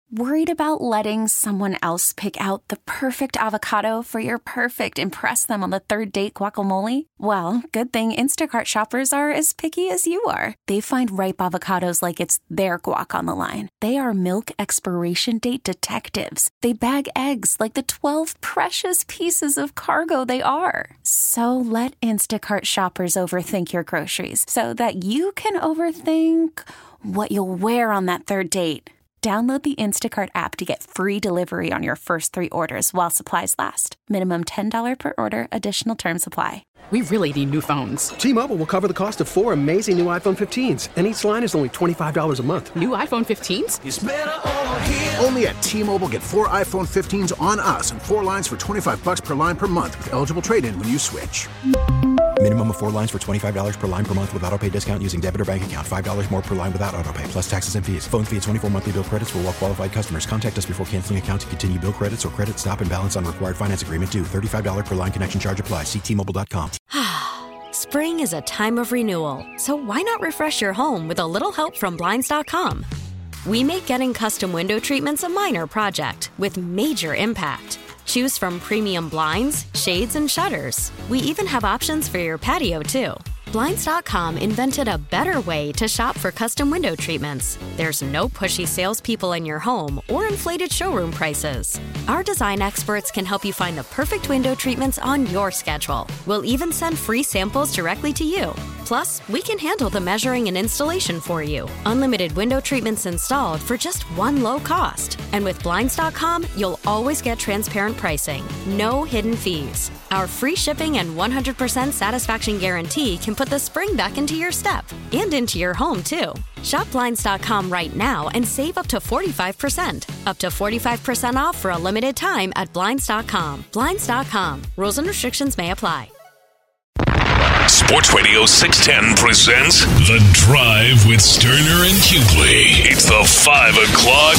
Worried about letting someone else pick out the perfect avocado for your perfect impress them on the third date guacamole? Well, good thing Instacart shoppers are as picky as you are. They find ripe avocados like it's their guac on the line. They are milk expiration date detectives. They bag eggs like the 12 precious pieces of cargo they are. So let Instacart shoppers overthink your groceries so that you can overthink what you'll wear on that third date. Download the Instacart app to get free delivery on your first 3 orders while supplies last. Minimum $10 per order. Additional terms apply. We really need new phones. T-Mobile will cover the cost of 4 amazing new iPhone 15s, and each line is only $25 a month. New iPhone 15s? It's better over here. Only at T-Mobile, get 4 iPhone 15s on us and 4 lines for $25 per line per month with eligible trade-in when you switch. Minimum of 4 lines for $25 per line per month with autopay discount using debit or bank account. $5 more per line without autopay, plus taxes and fees. Phone fee at 24 monthly bill credits for well-qualified customers. Contact us before canceling account to continue bill credits or credit stop and balance on required finance agreement due. $35 per line connection charge applies. See T-Mobile.com. Spring is a time of renewal, so why not refresh your home with a little help from Blinds.com? We make getting custom window treatments a minor project with major impact. Choose from premium blinds, shades, and shutters. We even have options for your patio, too. Blinds.com invented a better way to shop for custom window treatments. There's no pushy salespeople in your home or inflated showroom prices. Our design experts can help you find the perfect window treatments on your schedule. We'll even send free samples directly to you. Plus, we can handle the measuring and installation for you. Unlimited window treatments installed for just one low cost. And with Blinds.com, you'll always get transparent pricing. No hidden fees. Our free shipping and 100% satisfaction guarantee can put the spring back into your step and into your home, too. Shop Blinds.com right now and save up to 45%. Up to 45% off for a limited time at Blinds.com. Blinds.com. Rules and restrictions may apply. Sports Radio 610 presents The Drive with Sterner and Hughley. It's the 5 o'clock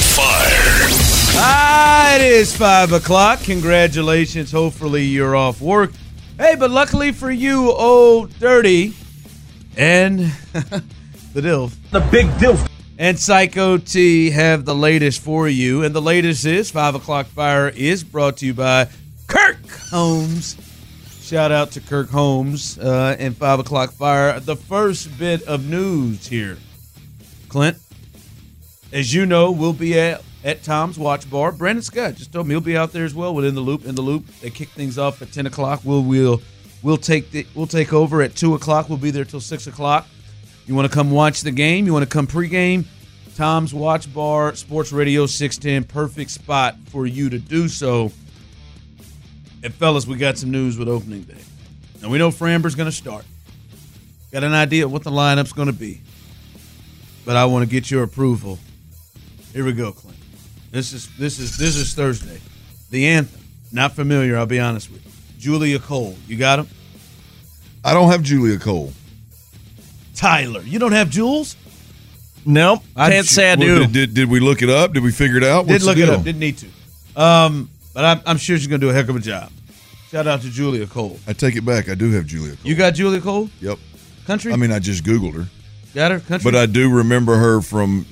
fire. It is 5 o'clock. Congratulations. Hopefully you're off work. Hey, but luckily for you, Old Dirty and the DILF. The big DILF. And Psycho T have the latest for you. And the latest is 5 o'clock fire is brought to you by Kirk Holmes. Shout out to Kirk Holmes and 5 o'clock fire. The first bit of news here, Clint. As you know, we'll be at Tom's Watch Bar. Brandon Scott just told me he'll be out there as well within the loop. In the loop, they kick things off at 10 o'clock. We'll take over at 2 o'clock. We'll be there till 6 o'clock. You want to come watch the game? You want to come pregame? Tom's Watch Bar, Sports Radio 610, perfect spot for you to do so. And, fellas, we got some news with opening day. Now, we know Framber's going to start. Got an idea of what the lineup's going to be. But I want to get your approval. Here we go, Clint. This is Thursday. The anthem. Not familiar, I'll be honest with you. Julia Cole. You got him? I don't have Julia Cole. Tyler. You don't have Jules? Nope. Can't say I do. Did we look it up? Did we figure it out? Did look it up. Didn't need to. But I'm sure she's going to do a heck of a job. Shout out to Julia Cole. I take it back. I do have Julia Cole. You got Julia Cole? Yep. Country? I mean, I just Googled her. Got her? Country? But I do remember her from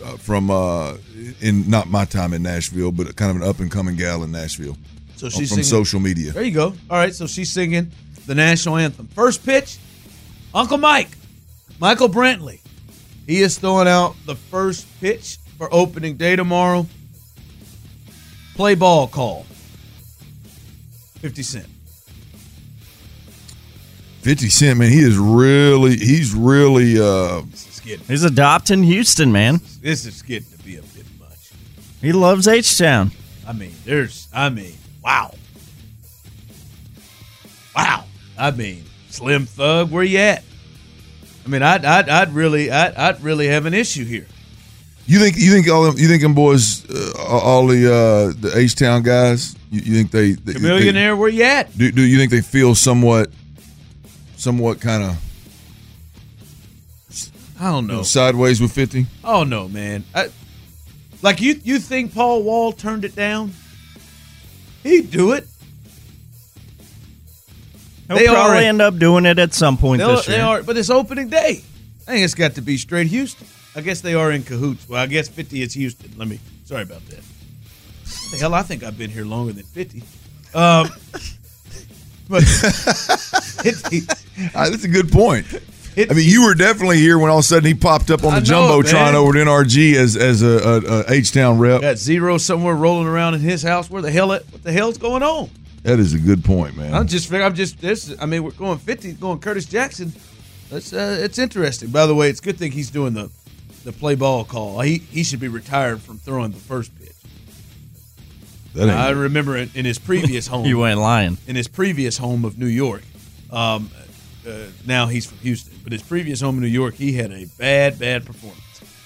in not my time in Nashville, but kind of an up-and-coming gal in Nashville. So she's from singing, social media. There you go. All right, so she's singing the national anthem. First pitch, Uncle Mike, Michael Brantley. He is throwing out the first pitch for opening day tomorrow. Play ball call. 50 Cent. 50 Cent, man, he's really he's adopting Houston, man. This is getting to be a bit much. He loves H-Town. Wow. I mean, Slim Thug, where you at? I mean, I'd really have an issue here. You think them boys, all the H-Town guys, you think they Chameleonaire, where you at? Do you think they feel somewhat kind of, I don't know, sideways with 50? Oh no, man. Like you think Paul Wall turned it down? He'd do it. He'll probably end up doing it at some point this year. They are, but it's opening day. I think it's got to be straight Houston. I guess they are in cahoots. Well, I guess 50 is Houston. Sorry about that. The hell, I think I've been here longer than 50. But 50. That's a good point. I mean, you were definitely here when all of a sudden he popped up on the Jumbotron over at NRG as a H-Town rep. Got Zero somewhere rolling around in his house. What the hell's going on? That is a good point, man. We're going 50, going Curtis Jackson. It's interesting. By the way, it's a good thing he's doing the play ball call. He should be retired from throwing the first pitch. I remember in his previous home. You ain't lying. In his previous home of New York. Now he's from Houston, but his previous home in New York, he had a bad performance.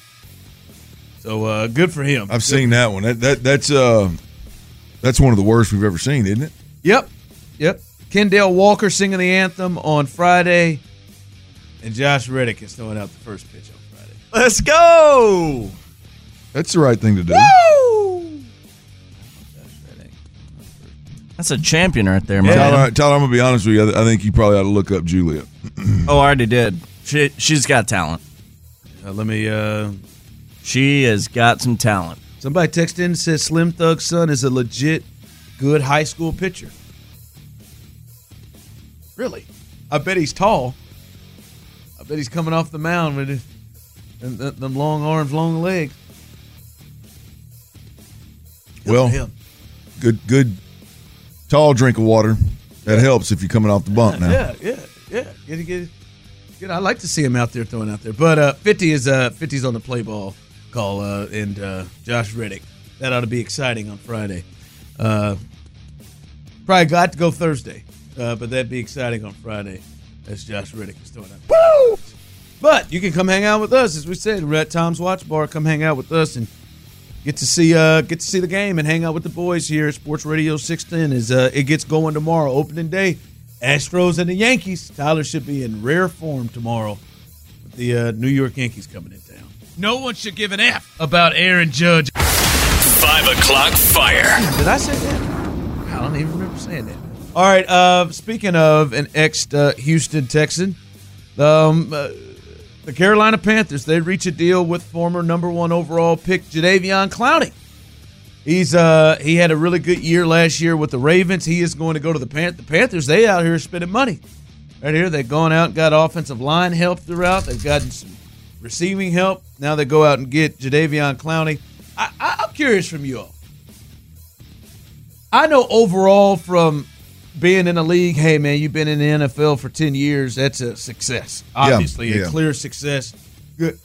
So good for him. I've seen that one. That's one of the worst we've ever seen, isn't it? Yep. Kendall Walker singing the anthem on Friday, and Josh Reddick is throwing out the first pitch on Friday. Let's go! That's the right thing to do. Woo! That's a champion right there, man. Tyler, I'm going to be honest with you. I think you probably ought to look up Julia. Oh, I already did. She's got talent. She has got some talent. Somebody texted in and says Slim Thug's son is a legit good high school pitcher. Really? I bet he's tall. I bet he's coming off the mound with them long arms, long legs. Well, good tall drink of water. That helps if you're coming off the bump now. Yeah. Get. I like to see him out there throwing out there. But 50's on the play ball call, and Josh Reddick. That ought to be exciting on Friday. Probably got to go Thursday, but that'd be exciting on Friday as Josh Reddick is throwing out. Woo! But you can come hang out with us, as we said. We're at Tom's Watch Bar. Come hang out with us and get to see the game and hang out with the boys here at Sports Radio 610 as it gets going tomorrow, opening day. Astros and the Yankees. Tyler should be in rare form tomorrow with the New York Yankees coming in town. No one should give an F about Aaron Judge. 5 o'clock fire. Did I say that? I don't even remember saying that. All right, speaking of an ex-Houston Texan, the Carolina Panthers, they reach a deal with former number 1 overall pick Jadeveon Clowney. He had a really good year last year with the Ravens. He is going to go to the Panthers. They out here spending money. Right here, they've gone out and got offensive line help throughout. They've gotten some receiving help. Now they go out and get Jadeveon Clowney. I'm curious from you all. I know overall from being in the league, hey, man, you've been in the NFL for 10 years. That's a success. Obviously, a clear success. Good.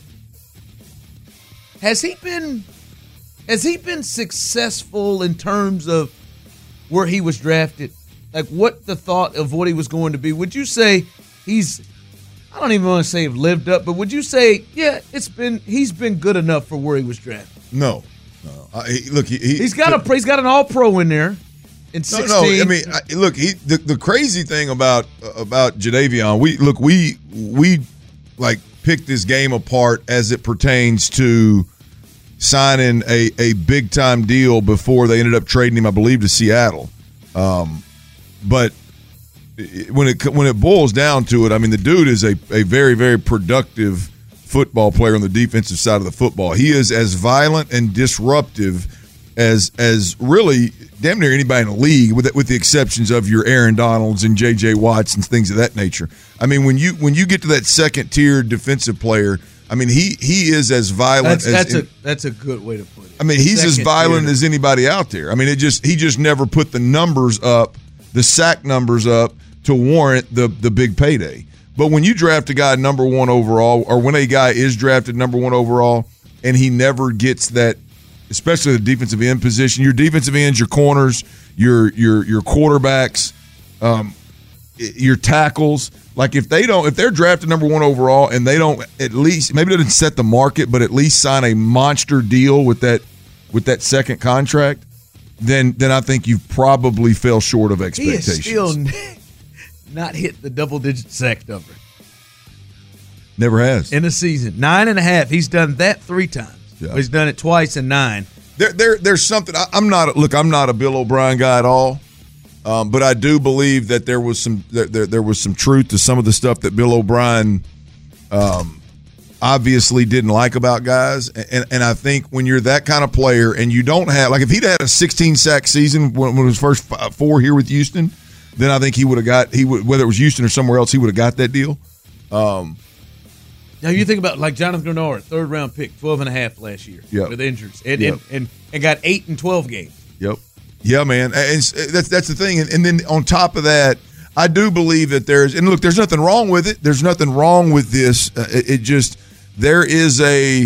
Has he been successful in terms of where he was drafted? Like, what the thought of what he was going to be? Would you say I don't even want to say lived up, but would you say, he's been good enough for where he was drafted? No. Look, he's got an All-Pro in there. In 16. No. I mean, look, the crazy thing about Jadeveon, we picked this game apart as it pertains to signing a big time deal before they ended up trading him, I believe, to Seattle. But when it boils down to it, I mean, the dude is a very, very productive football player on the defensive side of the football. He is as violent and disruptive as really damn near anybody in the league, with the exceptions of your Aaron Donalds and J.J. Watts and things of that nature. I mean, when you get to that second tier defensive player, I mean, he is as violent. That's a good way to put it. I mean, he's as violent as anybody out there. I mean, he just never put the numbers up, the sack numbers up, to warrant the big payday. But when you draft a guy number 1 overall, or when a guy is drafted number 1 overall, and he never gets that, especially the defensive end position, your defensive ends, your corners, your quarterbacks, your tackles. Like if they're drafted number 1 overall and they don't at least, maybe it doesn't set the market, but at least sign a monster deal with that second contract, then I think you probably fell short of expectations. He is still not hit the double-digit sack number. Never has. In a season. 9.5. He's done that 3 times. Yeah. He's done it twice in 9. There's something. I'm not a Bill O'Brien guy at all, but I do believe that there was some truth to some of the stuff that Bill O'Brien obviously didn't like about guys. And I think when you're that kind of player and you don't have – like if he'd had a 16-sack season when it was first 4 here with Houston, then I think he would have got – whether it was Houston or somewhere else, he would have got that deal. Now you think about like Jonathan Grenard, 3rd-round pick, 12.5 last year with injuries, and got 8 in 12 games. Yep. Yeah, man. And that's the thing. And then on top of that, I do believe that there's nothing wrong with it. There's nothing wrong with this. There is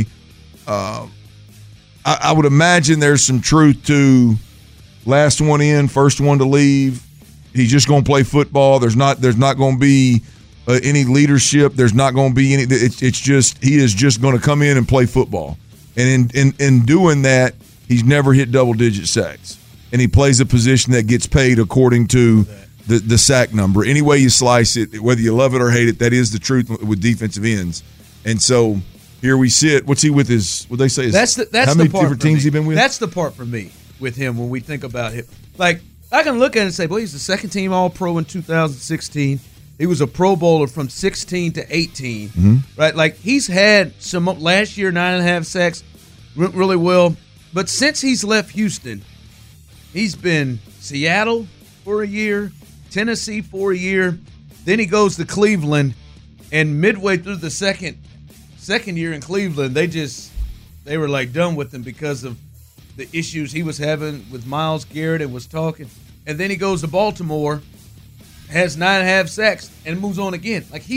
I would imagine there's some truth to last one in, first one to leave. He's just going to play football. There's not going to be any leadership. There's not going to be any. It's just he is just going to come in and play football. And in doing that, he's never hit double-digit sacks. And he plays a position that gets paid according to the sack number. Any way you slice it, whether you love it or hate it, that is the truth with defensive ends. And so here we sit. What's he with his? What they say is that's how many different teams he been with? That's the part for me with him when we think about him. Like I can look at it and say, "Boy, he's the second-team All-Pro in 2016. He was a Pro Bowler from 16 to 18, right? Like he's had some last year, 9.5 sacks, went really well. But since he's left Houston, he's been Seattle for a year, Tennessee for a year. Then he goes to Cleveland, and midway through the second year in Cleveland, they were like done with him because of the issues he was having with Myles Garrett and was talking. And then he goes to Baltimore, has 9.5 sacks, and moves on again. Like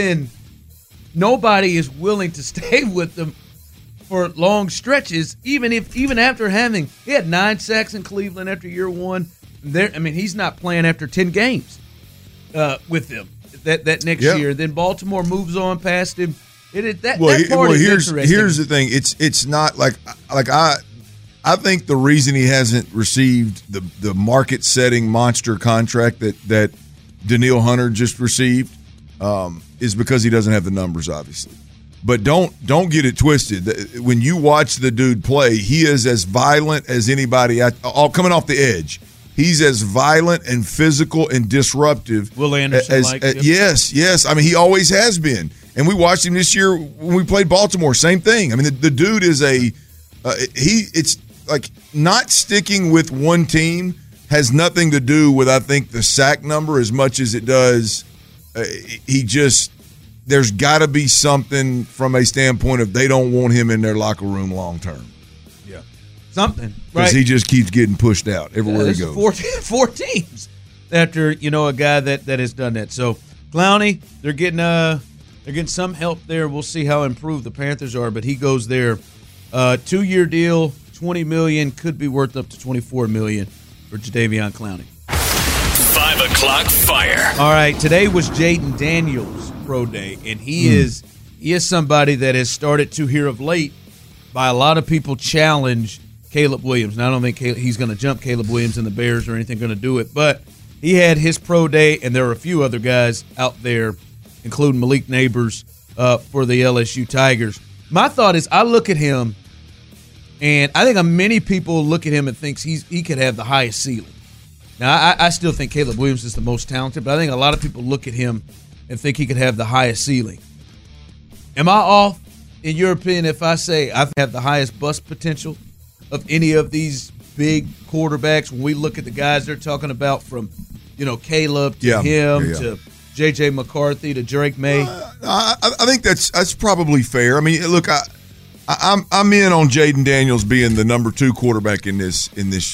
nobody is willing to stay with him for long stretches, even after he had 9 sacks in Cleveland after year one. He's not playing after 10 games with them that next year. Then Baltimore moves on past him. Here's the thing. It's not like I think the reason he hasn't received the market setting monster contract that Danielle Hunter just received is because he doesn't have the numbers, obviously. But don't get it twisted. When you watch the dude play, he is as violent as anybody coming off the edge. He's as violent and physical and disruptive. Will Anderson yes. I mean, he always has been. And we watched him this year when we played Baltimore. Same thing. I mean, the dude is it's like not sticking with one team has nothing to do with, I think, the sack number as much as it does. There's got to be something from a standpoint of they don't want him in their locker room long term. Yeah, something, because he just keeps getting pushed out everywhere he goes. Four teams after a guy that has done that. So Clowney, they're getting some help there. We'll see how improved the Panthers are, but he goes there. 2-year deal, $20 million, could be worth up to $24 million for Jadeveon Clowney. 5 o'clock fire. All right, today was Jaden Daniels' pro day, and he is somebody that has started to hear of late by a lot of people challenge Caleb Williams. Now, I don't think he's going to jump Caleb Williams and the Bears or anything going to do it, but he had his pro day, and there were a few other guys out there, including Malik Neighbors for the LSU Tigers. My thought is I look at him, and I think many people look at him and think he could have the highest ceiling. Now, I still think Caleb Williams is the most talented, but I think a lot of people look at him and think he could have the highest ceiling. Am I off, in your opinion, if I say I have the highest bust potential of any of these big quarterbacks when we look at the guys they're talking about from, Caleb to him to J.J. McCarthy to Drake May? I think that's probably fair. I mean, look, I'm in on Jaden Daniels being the number 2 quarterback in this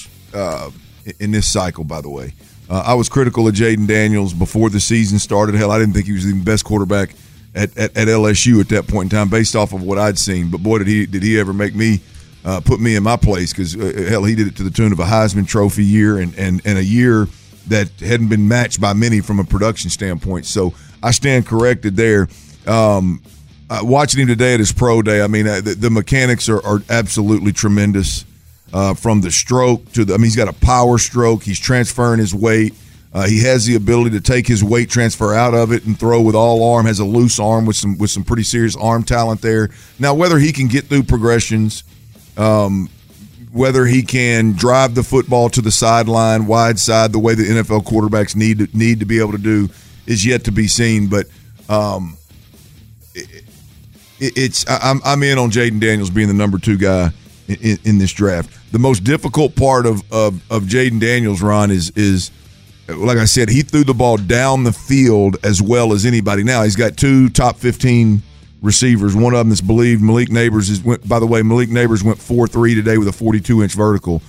cycle. By the way, I was critical of Jaden Daniels before the season started. Hell, I didn't think he was the best quarterback at LSU at that point in time, based off of what I'd seen. But boy, did he ever make me put me in my place, because hell, he did it to the tune of a Heisman Trophy year and a year that hadn't been matched by many from a production standpoint. So I stand corrected there. Watching him today at his pro day, I mean, the mechanics are absolutely tremendous. From the stroke to he's got a power stroke. He's transferring his weight. He has the ability to take his weight transfer out of it and throw with all arm. Has a loose arm with some pretty serious arm talent there. Now, whether he can get through progressions, whether he can drive the football to the sideline, wide side, the way the NFL quarterbacks need to be able to do, is yet to be seen. But I'm in on Jaden Daniels being the number 2 guy in this draft. The most difficult part of Jaden Daniels, Ron, is like I said, he threw the ball down the field as well as anybody. Now he's got 2 top 15 receivers. One of them is believed. Malik Neighbors by the way, Malik Neighbors went 4.3 today with a 42-inch vertical.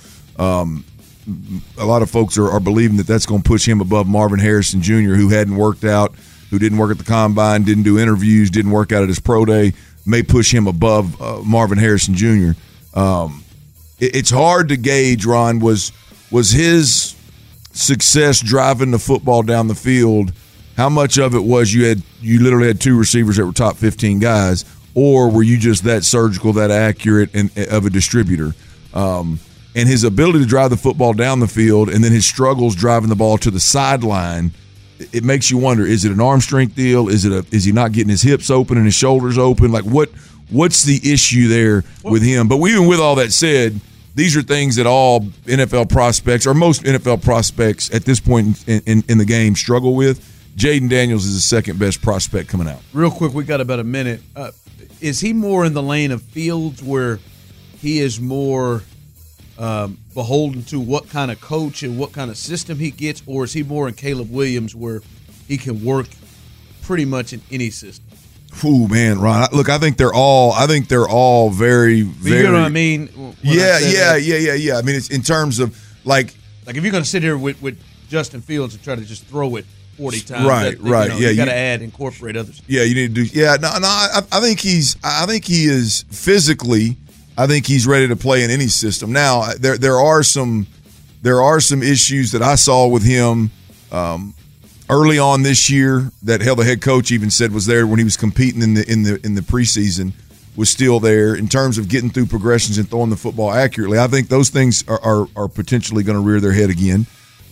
A lot of folks are believing that that's going to push him above Marvin Harrison Jr., who hadn't worked out, who didn't work at the combine, didn't do interviews, didn't work out at his pro day, may push him above Marvin Harrison Jr. It's hard to gauge, Ron, was his success driving the football down the field, how much of it was you literally had 2 receivers that were top 15 guys, or were you just that surgical, that accurate of a distributor? And his ability to drive the football down the field and then his struggles driving the ball to the sideline, it makes you wonder, is it an arm strength deal? Is he not getting his hips open and his shoulders open? Like what's the issue there with him? But even with all that said, these are things that all NFL prospects, or most NFL prospects at this point in the game, struggle with. Jaden Daniels is the second best prospect coming out. Real quick, we got about a minute. Is he more in the lane of Fields where he is more beholden to what kind of coach and what kind of system he gets, or is he more in Caleb Williams where he can work pretty much in any system? Ooh, man, Ron. Look, I think they're all very, very. You know what I mean? Yeah. I mean, it's in terms of like if you're going to sit here with Justin Fields and try to just throw it 40 times, right. You got to incorporate others. Yeah, you need to do. Yeah, no. I think he is physically. I think he's ready to play in any system. Now, there are some issues that I saw with him early on this year that the head coach even said was there when he was competing in the preseason, was still there in terms of getting through progressions and throwing the football accurately. I think those things are potentially going to rear their head again.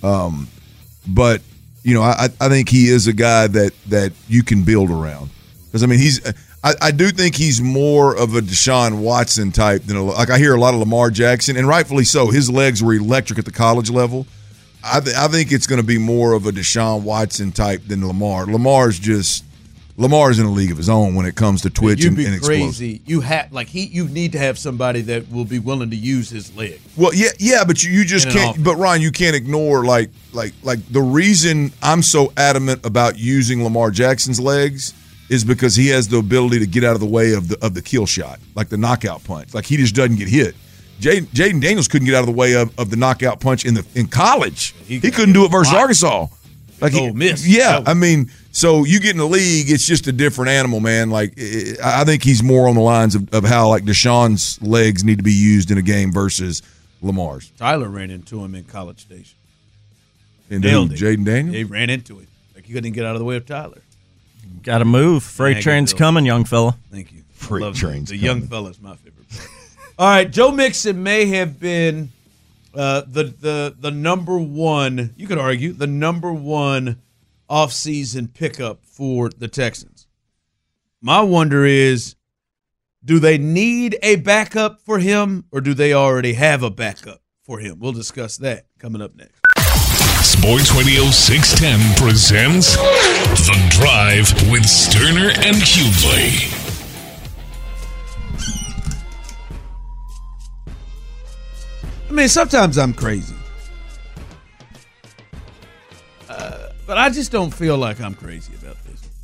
But I think he is a guy that you can build around, because I mean I do think he's more of a Deshaun Watson type than I hear a lot of Lamar Jackson, and rightfully so. His legs were electric at the college level. I think it's going to be more of a Deshaun Watson type than Lamar. Lamar's in a league of his own when it comes to twitch and explosive. Crazy. You need to have somebody that will be willing to use his leg. Well, yeah, but you just can't. But Ryan, you can't ignore like the reason I'm so adamant about using Lamar Jackson's legs is because he has the ability to get out of the way of the kill shot, like the knockout punch. Like he just doesn't get hit. Jaden Daniels couldn't get out of the way of the knockout punch in college. He couldn't do it versus Arkansas. Like miss. Yeah, I mean, so you get in the league, it's just a different animal, man. Like I think he's more on the lines of how like Deshaun's legs need to be used in a game versus Lamar's. Tyler ran into him in College Station. And Jaden Daniels? He ran into him. Like he couldn't get out of the way of Tyler. Got to move. Freight train's coming, young fella. Thank you. Freight train's the young fella's my favorite player. All right, Joe Mixon may have been the number one, you could argue, the number one offseason pickup for the Texans. My wonder is, do they need a backup for him, or do they already have a backup for him? We'll discuss that coming up next. Sports Radio 610 presents The Drive with Sterner and Hughley. I mean, sometimes I'm crazy. But I just don't feel like I'm crazy about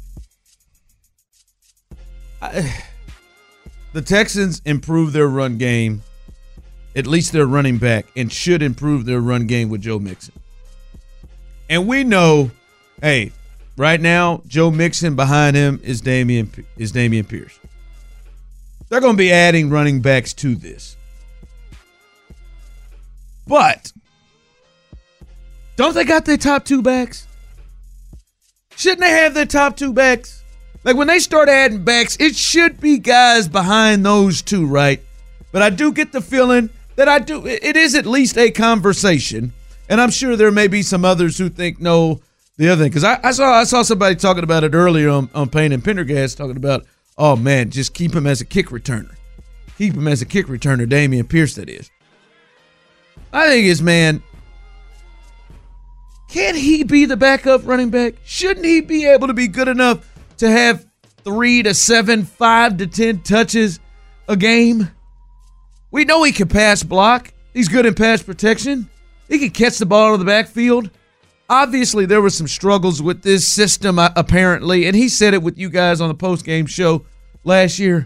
this. The Texans improved their run game, at least their running back, and should improve their run game with Joe Mixon. And we know, hey, right now, Joe Mixon behind him is Damian Pierce. They're going to be adding running backs to this. But don't they got their top 2 backs? Shouldn't they have their top 2 backs? Like when they start adding backs, it should be guys behind those 2, right? But I do get the feeling that it is at least a conversation. And I'm sure there may be some others who think no, the other thing. Because I saw somebody talking about it earlier on Payne and Pendergast, talking about, oh man, just keep him as a kick returner. Keep him as a kick returner, Damian Pierce, that is. I think man, can't he be the backup running back? Shouldn't he be able to be good enough to have 3 to 7, 5 to 10 touches a game. We know he can pass block. He's good in pass protection. He can catch the ball out of the backfield. Obviously, there were some struggles with this system, apparently, and he said it with you guys on the post-game show last year.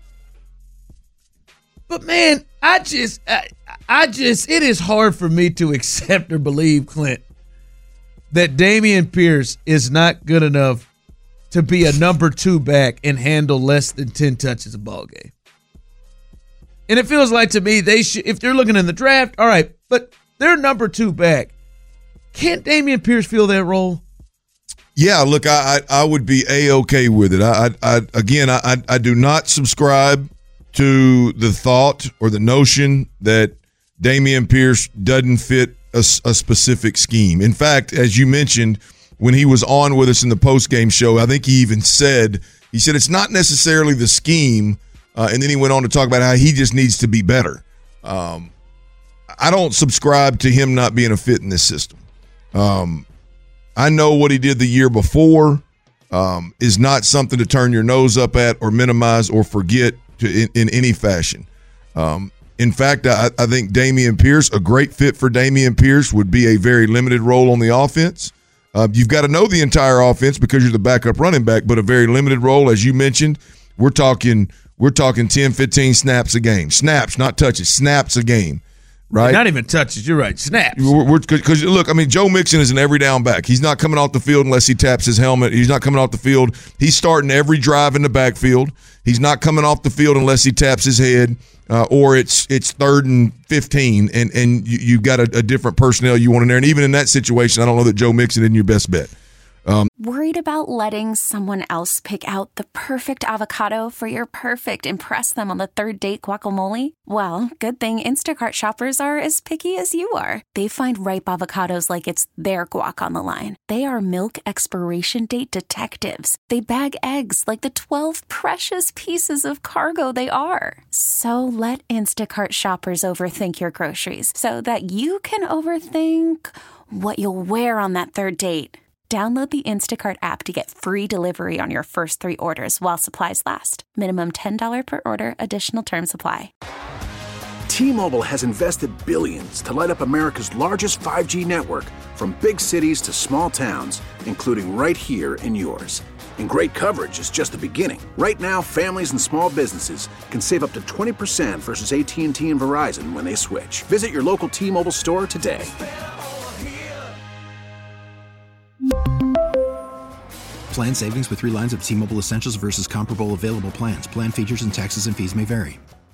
But, man, it is hard for me to accept or believe, Clint, that Dameon Pierce is not good enough to be a number 2 back and handle less than 10 touches a ball game. And it feels like to me they should, if they're looking in the draft, all right, but they're number 2 back. Can't Dameon Pierce fill that role? Yeah, look, I would be A-okay with it. I do not subscribe to the thought or the notion that Dameon Pierce doesn't fit a specific scheme. In fact, as you mentioned, when he was on with us in the post-game show, I think he even said it's not necessarily the scheme, and then he went on to talk about how he just needs to be better. I don't subscribe to him not being a fit in this system. I know what he did the year before is not something to turn your nose up at or minimize or forget in any fashion. In fact, I think Dameon Pierce, a great fit for Dameon Pierce, would be a very limited role on the offense. You've got to know the entire offense because you're the backup running back, but a very limited role, as you mentioned. We're talking 10, 15 snaps a game. Snaps, not touches. Snaps a game, right? Not even touches. You're right. Snaps. Because, look, I mean, Joe Mixon is an every down back. He's not coming off the field unless he taps his helmet. He's not coming off the field. He's starting every drive in the backfield. He's not coming off the field unless he taps his head or it's 3rd and 15, and you've got a different personnel you want in there. And even in that situation, I don't know that Joe Mixon isn't your best bet. Worried about letting someone else pick out the perfect avocado for your perfect impress them on the 3rd date guacamole? Well, good thing Instacart shoppers are as picky as you are. They find ripe avocados like it's their guac on the line. They are milk expiration date detectives. They bag eggs like the 12 precious pieces of cargo they are. So let Instacart shoppers overthink your groceries so that you can overthink what you'll wear on that 3rd date. Download the Instacart app to get free delivery on your first 3 orders while supplies last. Minimum $10 per order. Additional terms apply. T-Mobile has invested billions to light up America's largest 5G network, from big cities to small towns, including right here in yours. And great coverage is just the beginning. Right now, families and small businesses can save up to 20% versus AT&T and Verizon when they switch. Visit your local T-Mobile store today. Plan savings with 3 lines of T-Mobile Essentials versus comparable available plans. Plan features and taxes and fees may vary.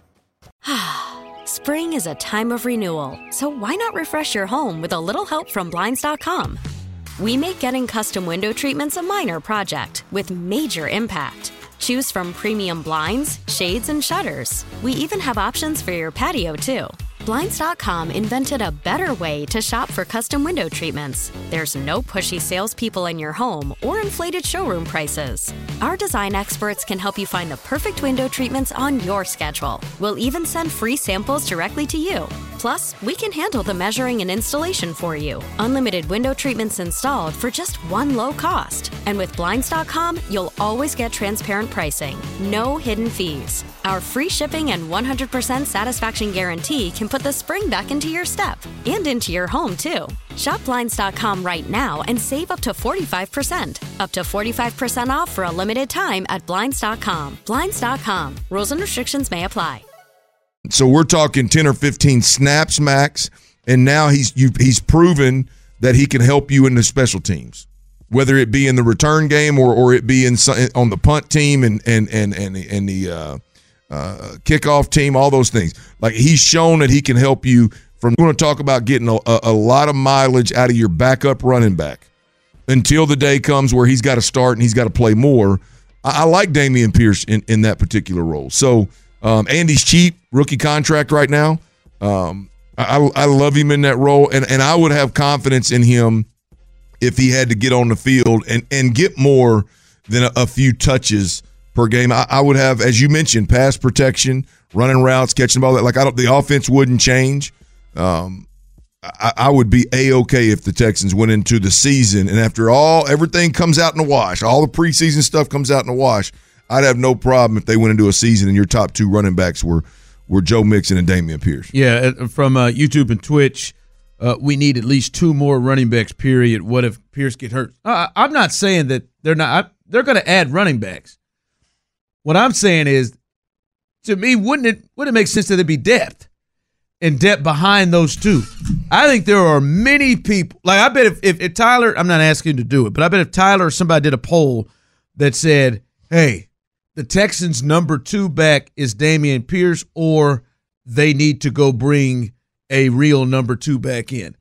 Spring is a time of renewal, so why not refresh your home with a little help from Blinds.com? We make getting custom window treatments a minor project with major impact. Choose from premium blinds, shades, and shutters. We even have options for your patio, too. Blinds.com invented a better way to shop for custom window treatments. There's no pushy salespeople in your home or inflated showroom prices. Our design experts can help you find the perfect window treatments on your schedule. We'll even send free samples directly to you. Plus, we can handle the measuring and installation for you. Unlimited window treatments installed for just one low cost. And with Blinds.com, you'll always get transparent pricing. No hidden fees. Our free shipping and 100% satisfaction guarantee can put the spring back into your step and into your home, too. Shop Blinds.com right now and save up to 45%. Up to 45% off for a limited time at Blinds.com. Blinds.com. Rules and restrictions may apply. So we're talking 10 or 15 snaps max, and now he's proven that he can help you in the special teams, whether it be in the return game or it be on the punt team and the kickoff team, all those things. Like, he's shown that he can help you. From we're going to talk about getting a lot of mileage out of your backup running back until the day comes where he's got to start and he's got to play more. I like Dameon Pierce in that particular role. So Andy's cheap, rookie contract right now. I love him in that role, and I would have confidence in him if he had to get on the field and get more than a few touches per game. I would have, as you mentioned, pass protection, running routes, catching the ball. Like, the offense wouldn't change. I would be A-okay if the Texans went into the season, and after everything comes out in the wash, all the preseason stuff comes out in the wash, I'd have no problem if they went into a season and your top 2 running backs were Joe Mixon and Dameon Pierce. Yeah, from YouTube and Twitch, we need at least 2 more running backs, period. What if Pierce get hurt? I'm not saying that they're not. They're going to add running backs. What I'm saying is, to me, wouldn't it make sense that there be depth and depth behind those 2? I think there are many people. Like, I bet if Tyler, I'm not asking you to do it, but I bet if Tyler or somebody did a poll that said, hey, the Texans' number 2 back is Dameon Pierce, or they need to go bring a real number 2 back in,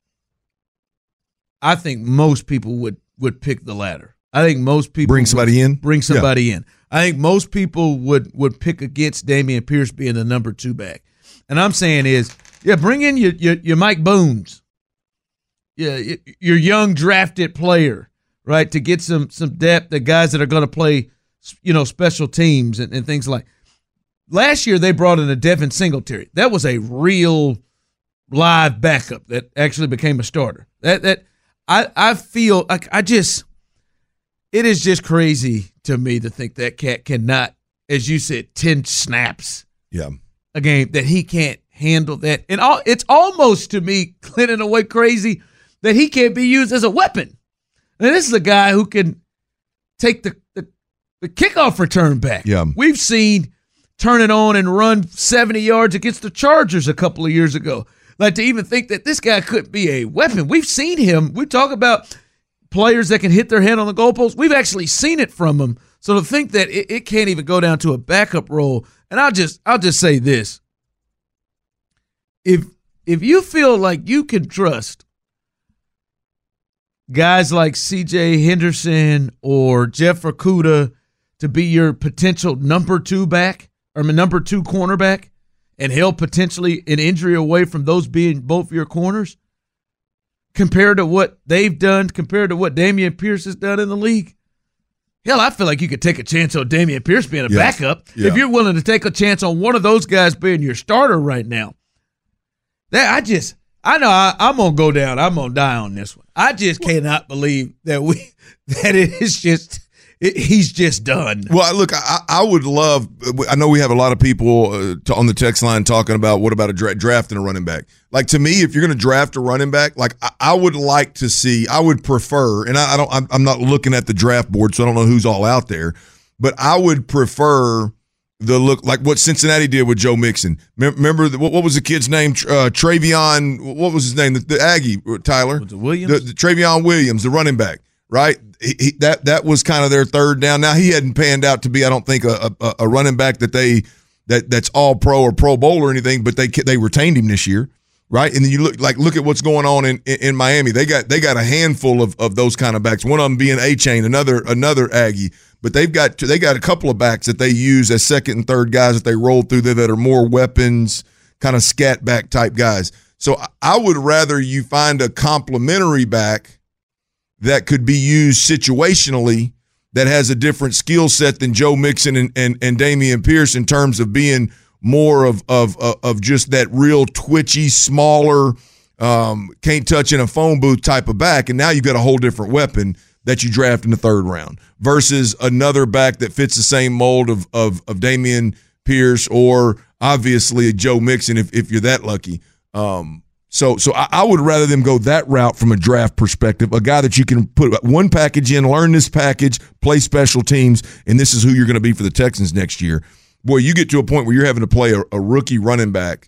I think most people would pick the latter. I think most people bring somebody in. I think most people would pick against Dameon Pierce being the number 2 back. And I'm saying is, bring in your Mike Boones, your young drafted player, right, to get some depth, the guys that are going to play, special teams and things like. Last year they brought in a Devin Singletary. That was a real live backup that actually became a starter. I feel like it is just crazy to me to think that cat cannot, as you said, 10 snaps a game, that he can't handle that. And it's almost, to me, Clint, in a way crazy that he can't be used as a weapon. And this is a guy who can take the kickoff return back. Yeah. We've seen turn it on and run 70 yards against the Chargers a couple of years ago. Like, to even think that this guy couldn't be a weapon. We've seen him. We talk about players that can hit their head on the goalpost. We've actually seen it from him. So to think that it can't even go down to a backup role, and I'll just say this. If you feel like you can trust guys like C.J. Henderson or Jeff Okudah to be your potential number 2 back or number 2 cornerback, and hell, potentially an injury away from those being both your corners, compared to what they've done, compared to what Dameon Pierce has done in the league, hell, I feel like you could take a chance on Dameon Pierce being a backup if you're willing to take a chance on one of those guys being your starter right now. I know I'm gonna go down. I'm gonna die on this one. I just cannot believe that it is just. He's just done. Well, look, I would love – I know we have a lot of people on the text line talking about what about drafting a running back. Like, to me, if you're going to draft a running back, like, I would like to see – I would prefer – and I'm not looking at the draft board, so I don't know who's all out there, but I would prefer the look – like what Cincinnati did with Joe Mixon. Remember, what was the kid's name? Travion – what was his name? The Aggie, Tyler. Was it Williams? The Travion Williams, the running back. Right, that was kind of their third down. Now, he hadn't panned out to be, I don't think, a running back that's all pro or Pro Bowl or anything. But they retained him this year, right? And then you look at what's going on in Miami. They got a handful of those kind of backs. One of them being A-Chain, another Aggie. But they got a couple of backs that they use as second and third guys that they roll through there that are more weapons, kind of scat back type guys. So I would rather you find a complementary back that could be used situationally, that has a different skill set than Joe Mixon and Dameon Pierce in terms of being more of just that real twitchy, smaller, can't touch in a phone booth type of back. And now you've got a whole different weapon that you draft in the 3rd round versus another back that fits the same mold of Dameon Pierce or obviously Joe Mixon if you're that lucky. So I would rather them go that route from a draft perspective, a guy that you can put one package in, learn this package, play special teams, and this is who you're going to be for the Texans next year. Boy, you get to a point where you're having to play a rookie running back.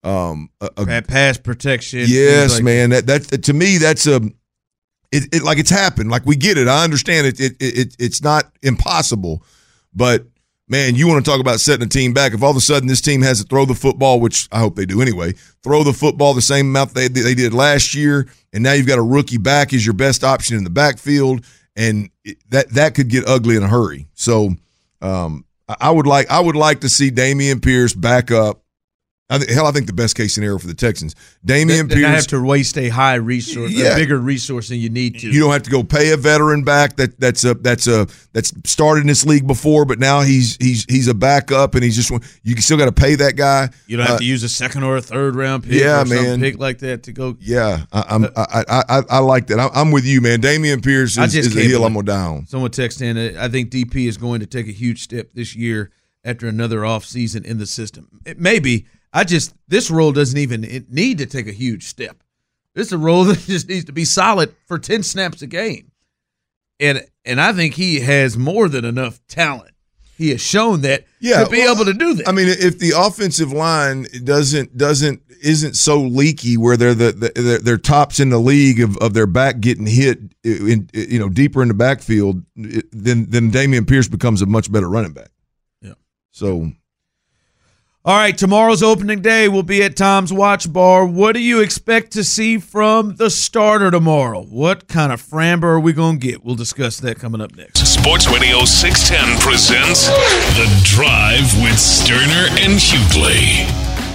Pass protection. Yes, like man. That to me, that's like it's happened. Like we get it. I understand it. It's not impossible, but man, you want to talk about setting a team back. If all of a sudden this team has to throw the football, which I hope they do anyway, throw the football the same amount they did last year, and now you've got a rookie back as your best option in the backfield, and that could get ugly in a hurry. So I would like to see Dameon Pierce back up I think the best case scenario for the Texans, Dameon Pierce. Not have to waste a high resource, a bigger resource than you need to. You don't have to go pay a veteran back that's started in this league before, but now he's a backup and you still got to pay that guy. You don't have to use a second or a third round pick or some pick like that to go. Yeah, I like that. I'm with you, man. Dameon Pierce is the hill I'm gonna die on. Someone texted in. I think DP is going to take a huge step this year after another offseason in the system. Maybe. This role doesn't even need to take a huge step. This is a role that just needs to be solid for 10 snaps a game. And I think he has more than enough talent. He has shown that to be able to do that. I mean, if the offensive line isn't so leaky where they're tops in the league of their back getting hit deeper in the backfield, then Dameon Pierce becomes a much better running back. Yeah. So all right, tomorrow's opening day will be at Tom's Watch Bar. What do you expect to see from the starter tomorrow? What kind of Framber are we going to get? We'll discuss that coming up next. Sports Radio 610 presents The Drive with Sterner and Hughley.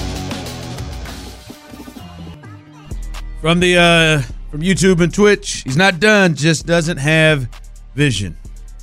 From YouTube and Twitch, he's not done, just doesn't have vision.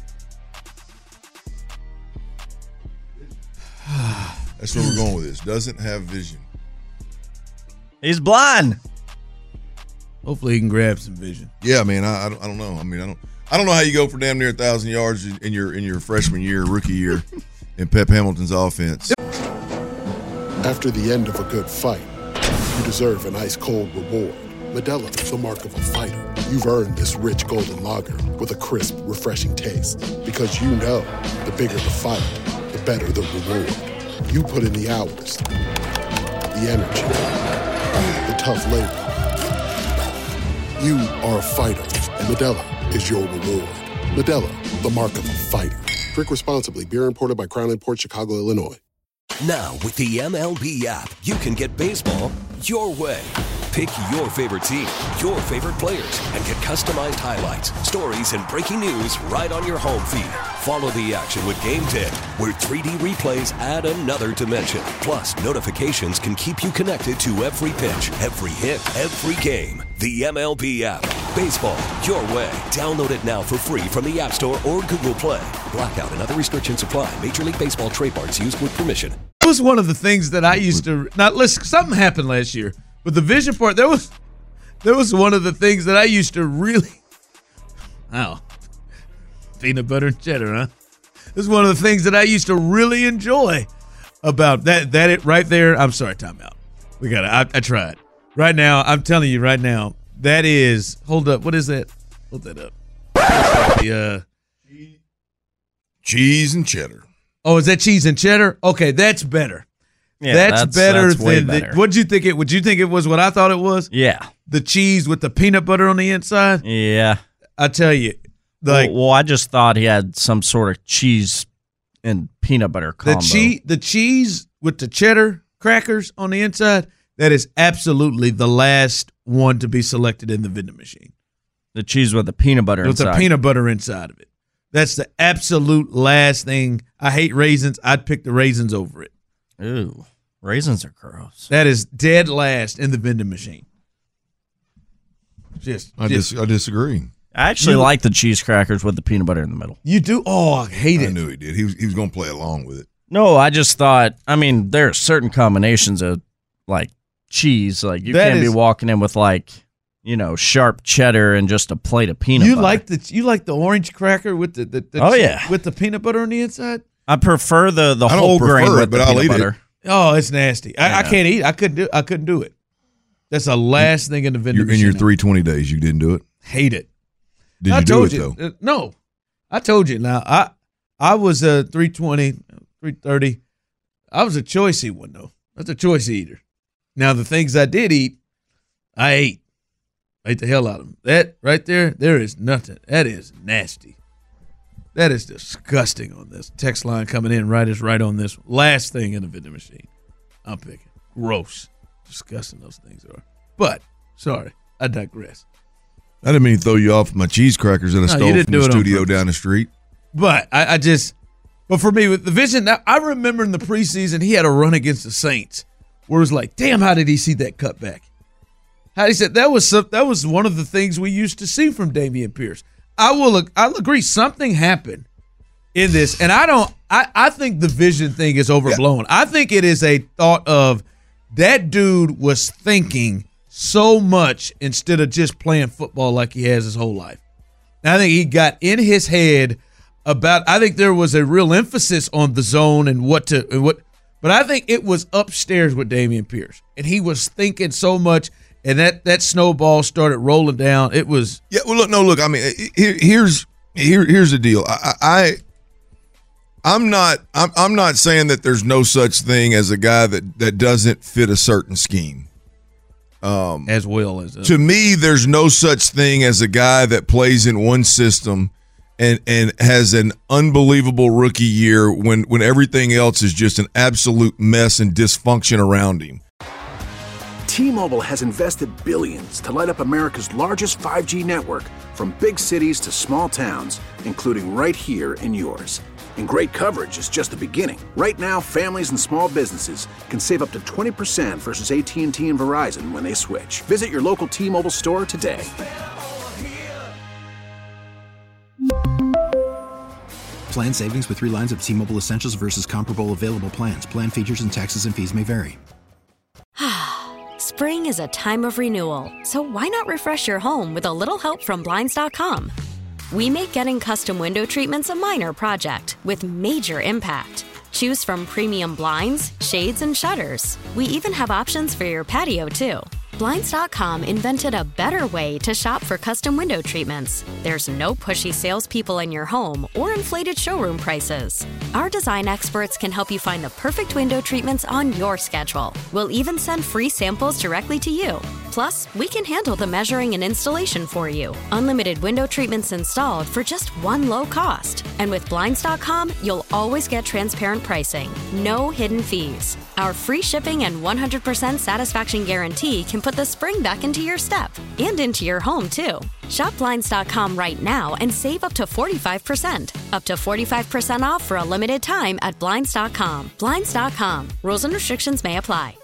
That's where we're going with this. Doesn't have vision. He's blind. Hopefully he can grab some vision. Yeah, man. I don't know. I mean, I don't know how you go for damn near 1,000 yards in your freshman year, rookie year, in Pep Hamilton's offense. After the end of a good fight, you deserve an ice-cold reward. Modelo is the mark of a fighter. You've earned this rich golden lager with a crisp, refreshing taste. Because you know, the bigger the fight, the better the reward. You put in the hours, the energy, the tough labor. You are a fighter, and Modelo is your reward. Modelo, the mark of a fighter. Drink responsibly. Beer imported by Crown Imports, Chicago, Illinois. Now, with the MLB app, you can get baseball your way. Pick your favorite team, your favorite players, and get customized highlights, stories, and breaking news right on your home feed. Follow the action with Game 10, where 3D replays add another dimension. Plus, notifications can keep you connected to every pitch, every hit, every game. The MLB app. Baseball your way. Download it now for free from the App Store or Google Play. Blackout and other restrictions apply. Major League Baseball trademarks used with permission. It was one of the things that I used to – now, listen, something happened last year. But the vision part, there was one of the things that I used to really – wow. Peanut butter and cheddar, huh? This is one of the things that I used to really enjoy about that it right there. I'm sorry, timeout. We got it. I tried. Right now, I'm telling you right now, that is – hold up. What is that? Hold that up. Cheese and cheddar. Oh, is that cheese and cheddar? Okay, that's better. Yeah, that's better way than better. What'd you think it? Would you think it was what I thought it was? Yeah, the cheese with the peanut butter on the inside. Yeah, I tell you, like, well, I just thought he had some sort of cheese and peanut butter combo. The cheese with the cheddar crackers on the inside. That is absolutely the last one to be selected in the vending machine. The cheese with the peanut butter with inside. the peanut butter inside of it. That's the absolute last thing. I hate raisins. I'd pick the raisins over it. Ooh, raisins are gross. That is dead last in the vending machine. I disagree. I actually like the cheese crackers with the peanut butter in the middle. You do? Oh, I hate it. I knew he did. He was going to play along with it. No, I just thought, I mean, there are certain combinations of, like, cheese. Like, you can't be walking in with, like, sharp cheddar and just a plate of peanut butter. You like the orange cracker with the with the peanut butter on the inside? I prefer the whole grain with the peanut butter. Oh, it's nasty. I can't eat. I couldn't do it. That's the last thing in the vending machine. In your 320 days, you didn't do it? Hate it. Did you do it, though? No. I told you. Now, I was a 320, 330. I was a choicey one, though. I was a choice eater. Now, the things I did eat, I ate. I ate the hell out of them. That right there is nothing. That is nasty. That is disgusting on this. Text line coming in right on this. Last thing in the vending machine. I'm picking. Gross. Disgusting those things are. But, sorry, I digress. I didn't mean to throw you off my cheese crackers that I stole from the studio down the street. But but for me, with the vision, I remember in the preseason, he had a run against the Saints where it was like, damn, how did he see that cutback? How he said that was one of the things we used to see from Dameon Pierce. I'll agree, something happened in this, and I think the vision thing is overblown. I think it is a thought of that dude was thinking so much instead of just playing football like he has his whole life. And I think he got in his head about, I think there was a real emphasis on the zone and what, but I think it was upstairs with Dameon Pierce, and he was thinking so much, and that snowball started rolling down. It was look. I mean, here's the deal. I'm not saying that there's no such thing as a guy that doesn't fit a certain scheme. As well as to me, there's no such thing as a guy that plays in one system and has an unbelievable rookie year when everything else is just an absolute mess and dysfunction around him. T-Mobile has invested billions to light up America's largest 5G network, from big cities to small towns, including right here in yours. And great coverage is just the beginning. Right now, families and small businesses can save up to 20% versus AT&T and Verizon when they switch. Visit your local T-Mobile store today. Plan savings with 3 lines of T-Mobile Essentials versus comparable available plans. Plan features and taxes and fees may vary. Spring is a time of renewal, so why not refresh your home with a little help from Blinds.com? We make getting custom window treatments a minor project with major impact. Choose from premium blinds, shades, and shutters. We even have options for your patio, too. Blinds.com invented a better way to shop for custom window treatments. There's no pushy salespeople in your home or inflated showroom prices. Our design experts can help you find the perfect window treatments on your schedule. We'll even send free samples directly to you. Plus, we can handle the measuring and installation for you. Unlimited window treatments installed for just one low cost. And with Blinds.com, you'll always get transparent pricing. No hidden fees. Our free shipping and 100% satisfaction guarantee can put the spring back into your step and into your home, too. Shop Blinds.com right now and save up to 45%. Up to 45% off for a limited time at Blinds.com. Blinds.com. Rules and restrictions may apply.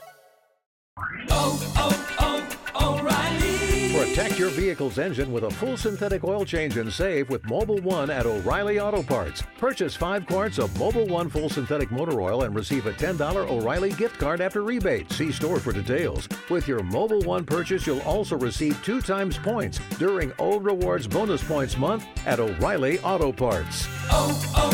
Protect your vehicle's engine with a full synthetic oil change and save with Mobil 1 at O'Reilly Auto Parts. Purchase 5 quarts of Mobil 1 full synthetic motor oil and receive a $10 O'Reilly gift card after rebate. See store for details. With your Mobil 1 purchase, you'll also receive 2 times points during Old Rewards Bonus Points Month at O'Reilly Auto Parts.